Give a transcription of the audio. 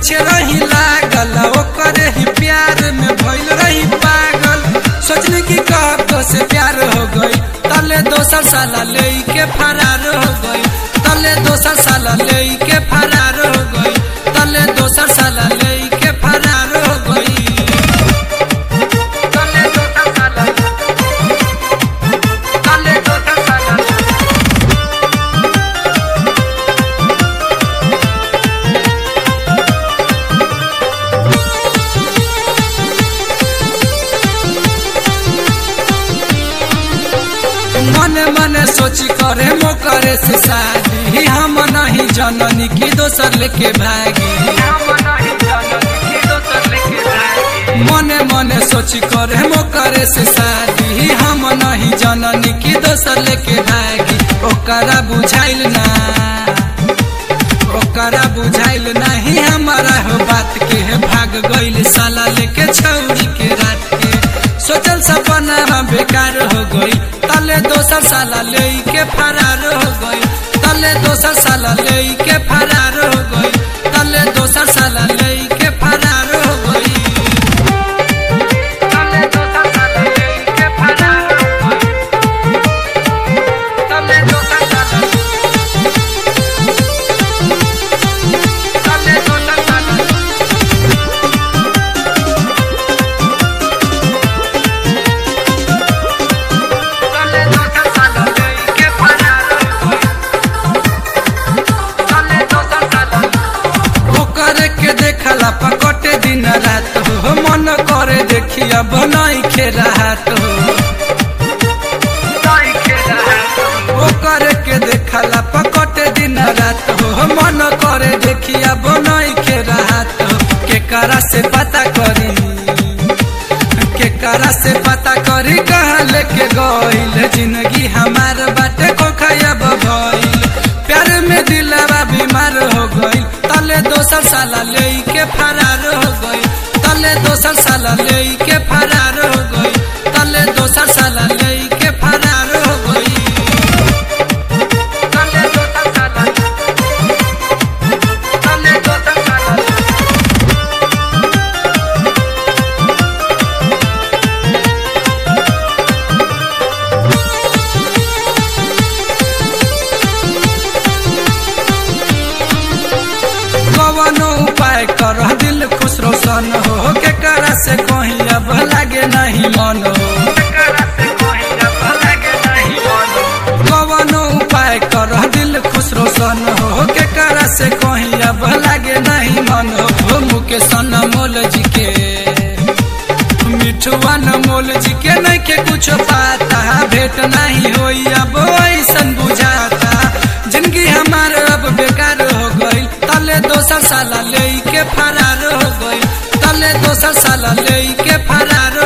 पीछे रही लागल ओकरे ही प्यार में भइल रही पागल। सोचने की कब से प्यार हो गई तले दोसर साला लेके फरार हो गई। तले दोसर साला लेके फरार हो गई। तले दोसर साला लेके फरार हो गई। तले दोसर साला तले दोसर साला मने मने सोची करे मो करे से शादी। हम नहीं जननी की दोसर लेके भागी। मने मने सोची करे मो करे से शादी। हम नहीं जननी की दोसर लेके भागी। ओकरा बुझाइल ना ओकरा बुझाइल नहीं हमारा हो बात के है। भाग गइल साला लेके छौरी के रात के। सोचल सपना हम बेकार हो गई। तले दोसर साला लेके फरार हो गई। तले दोसर साला लेके फरार हो गई। तले दोसर साला लेके फरार हो गई। तले दोसर साला लेके फरार हो गई। तले दोसर साला तले दोसर साला देखला पकटे दिन रात हो। मन करे देखिया बनाई खे रात हो। ओकरे के देखला पकटे दिन रात हो। मन करे देखिया बनाई खे रात हो। केकरा से पता करी केकरा से पता करी कहाँ लेके गइल। जिंदगी हमार बाटे को खयाब भइल। प्यार में दिलवा बीमार हो गई। तले दोसर साला लेके फरार हो गई। तले दोसर साला लेके फरार हो गई। तले दोसर साला लेके फरार हो गई। तले दोसर साला तले दोसर साला कवनो उपाय कर दिल खुश रोशन हो। केकरा से कहीं अब लागे नहीं मन हो। कवनो उपाय कर दिल खुश रोशन हो। केकरा से कहीं अब लागे नहीं मन हो। मुकेश अनमोल जी के मिठुआ अनमोल जी के नहीं के कुछ पाता। भेंट नहीं होई अब ऐसन बुझाता। जिंदगी हमार अब बेकार हो गई। तले दोसर साला लेके फरार हो गई। तले दोसर साला लेके फरार